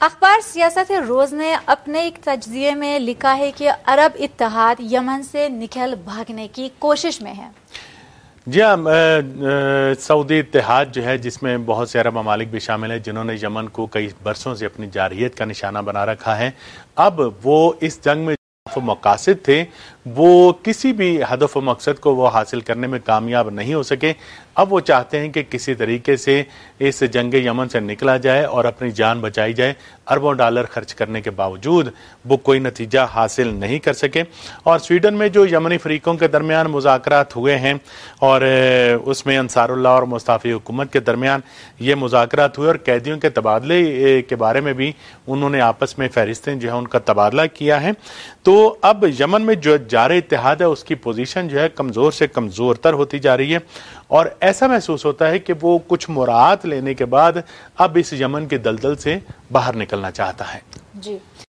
اخبار سیاست روز نے اپنے ایک تجزیے میں لکھا ہے کہ عرب اتحاد یمن سے نکل بھاگنے کی کوشش میں ہے۔ جی ہاں، سعودی اتحاد جو ہے جس میں بہت سے عرب ممالک بھی شامل ہیں جنہوں نے یمن کو کئی برسوں سے اپنی جارحیت کا نشانہ بنا رکھا ہے، اب وہ اس جنگ میں مقاصد تھے وہ کسی بھی ہدف و مقصد کو وہ حاصل کرنے میں کامیاب نہیں ہو سکے۔ اب وہ چاہتے ہیں کہ کسی طریقے سے اس جنگ یمن سے نکلا جائے اور اپنی جان بچائی جائے۔ اربوں ڈالر خرچ کرنے کے باوجود وہ کوئی نتیجہ حاصل نہیں کر سکے، اور سویڈن میں جو یمنی فریقوں کے درمیان مذاکرات ہوئے ہیں اور اس میں انصار اللہ اور مستعفی حکومت کے درمیان یہ مذاکرات ہوئے اور قیدیوں کے تبادلے کے بارے میں بھی انہوں نے آپس میں فہرستیں جو ہے ان کا تبادلہ کیا ہے، تو اب یمن میں جو جار اتحاد ہے اس کی پوزیشن جو ہے کمزور سے کمزور تر ہوتی جا رہی ہے، اور ایسا محسوس ہوتا ہے کہ وہ کچھ مراعات لینے کے بعد اب اس یمن کے دلدل سے باہر نکلنا چاہتا ہے۔ جی